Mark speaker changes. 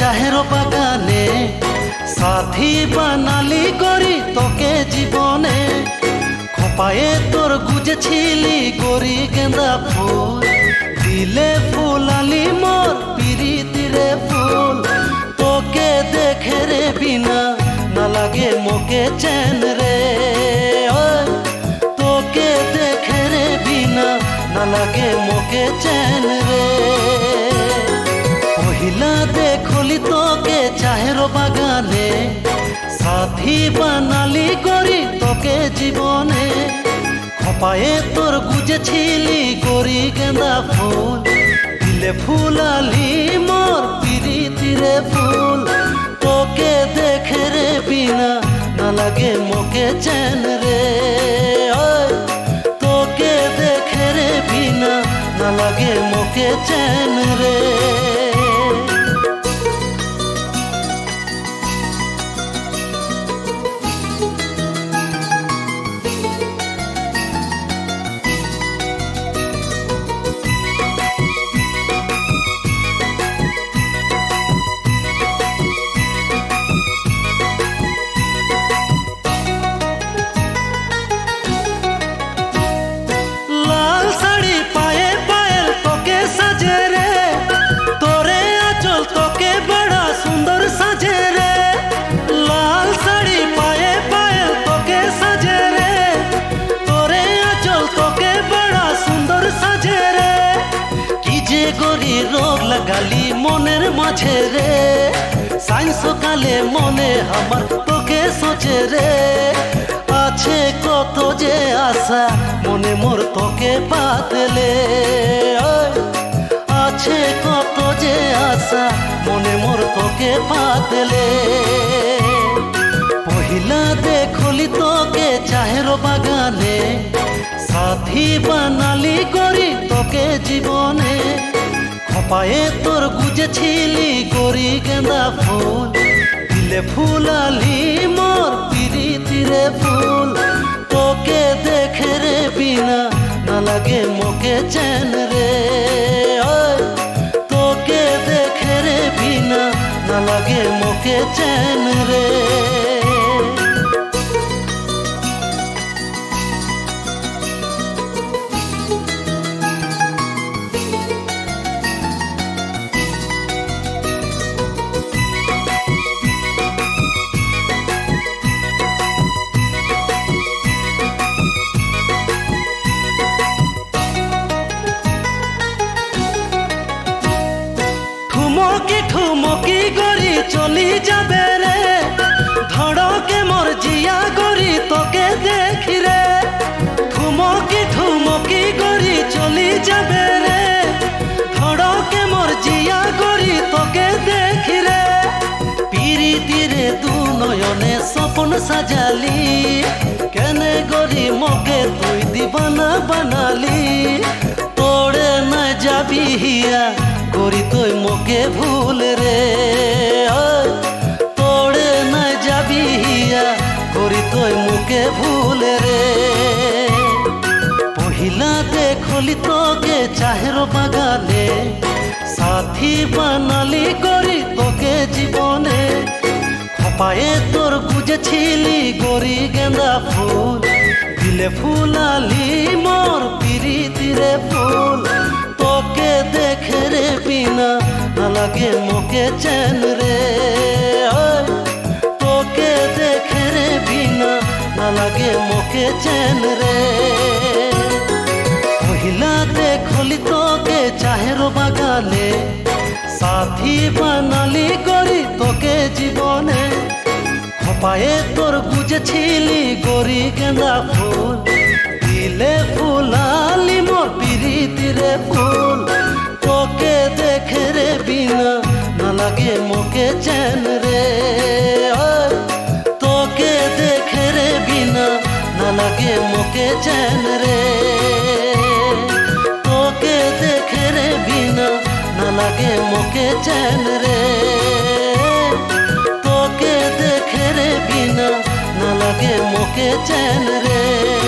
Speaker 1: চাহের বাগানে সাথী বানালি গরি তোকে জীবনে খোপায়ে তোর গুজেছিলি গরি গেন্দা ফুল দিলে ফুলালি মোর পিরিতিরে ফুল তোকে দেখে রে বিনা না লাগে মোকে চেন রে তোকে দেখে রে বিনা না লাগে মোকে চেন রে পহিলা দেখলি তোকে চাহের বাগানে সাথী বানালি গরি তোকে জীবনে খোপায়ে তোর গুজেছিলি গরি গেন্দা ফুল দিলে ফুলালি মোর পিরিতিরে ফুল তোকে দেখে রে বিনা না লাগে মোকে চেন রে তোকে দেখে রে বিনা না লাগে মোকে চেন রে গরি রোগ লাগালি মনের মাঝে রে সাইন সকালে মনে আমার তোকে সোচে রে আছে কত যে আশা মনে মোর তোকে পাতলে আছে কত যে আশা মনে মোর তোকে পাতলে পহিলা দেখলি তোকে চাহের বাগানে সাথী বানালি গরি তোকে জীবনে খোপায়ে তোর গুজেছিলি গরি গেন্দা ফুল দিলে ফুলালি মোর পিরিতিরে ফুল তোকে দেখে রে বিনা না লাগে মোকে চেন রে তোকে দেখে রে বিনা না লাগে মোকে চেন রে ঠুমকি গরি চলি যাবে রে ধড়কে মোর জিয়া গরি তোকে দেখি রে ঠুমকি গরি চলি যাবে রে ধড়কে মোর জিয়া গরি তোকে দেখি রে পিরিতিরে দু নয়নে স্বপ্ন সাজালি কেনে গরি মোকে তুই দিবানা বানালি তোড়ে না যাবি হিয়া গরি তুই মোকে ভুল রে তোড়ে না যাবি হিয়া গরি তুই মোকে ভুল রে পহিলা দেখলি তোকে চাহের বাগানে সাথী বানালি গরি তোকে জীবনে খোপায়ে তোর গুজেছিলি গরি গেন্দা ফুল দিলে ফুলালি মোর পিরিতিরে ফুল তোকে দেখে রে বিনা না লাগে মোকে চেন রে তোকে দেখে রে বিনা না লাগে মোকে চেন রে পহিলা দেখলি তোকে চাহের বাগানে সাথী বানালি গরি তোকে জীবনে খোপায়ে তোর গুজেছিলি গরি গেন্দা ফুল দিলে ফুলালি মোর পিরিতিরে ফুল তোকে দেখে রে বিনা না লাগে মোকে চেন রে তোকে দেখে রে বিনা না লাগে মোকে চেন রে তোকে দেখে রে বিনা না লাগে মোকে চেন রে তোকে দেখে রে বিনা না লাগে মোকে চেন রে।